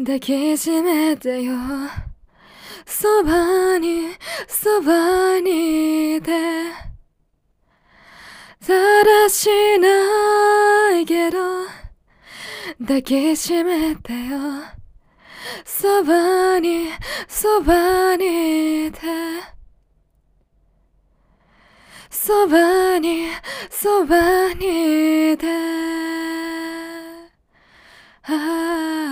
抱きしめてよ、そばにそばにいて、だらしないけど抱きしめてよ、そばにそばにいて、そばにそばにいて、ああ